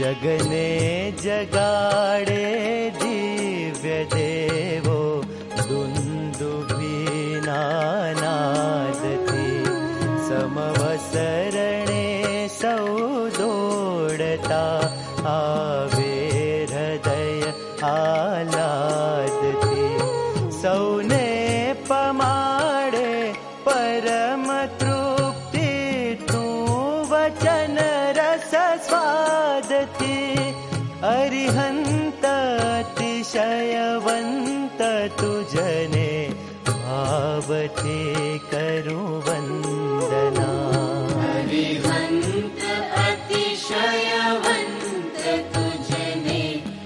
જગને જગાડે દિવ્ય દેવો દુંદુભીના નાદથી. સમવસરણે સૌ દોડતા આવે હૃદય આહલાદથી. સૌને પમાડે પરમ તૃપ્તિ તું વચન રસ સ્વાદથી. અરિહંત અતિશયવંત તુજને ભાવથી કરું વંદના. અરિહંત અતિશયવંત તુજને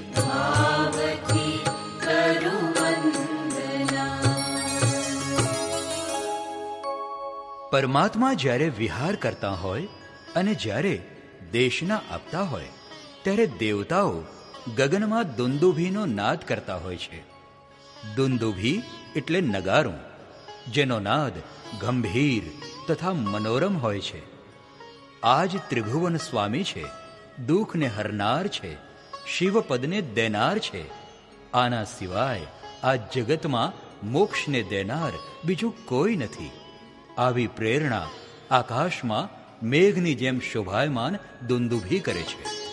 ભાવથી કરું વંદના. પરમાત્મા જ્યારે વિહાર કરતા હોય અને જ્યારે દેશના આપતા હોય ત્યારે દેવતાઓ ગગનમાં દુંદુભીનો નાદ કરતા હોય છે. દુંદુભી એટલે નગારું, જેનો નાદ ગંભીર તથા મનોરમ હોય છે. આ જ ત્રિભુવન સ્વામી છે, દુઃખને હરનાર છે, શિવપદને દેનાર છે. આના સિવાય આ જગતમાં મોક્ષને દેનાર બીજું કોઈ નથી. આવી પ્રેરણા આકાશમાં મેઘની જેમ શોભાયમાન દુંદુભી કરે છે.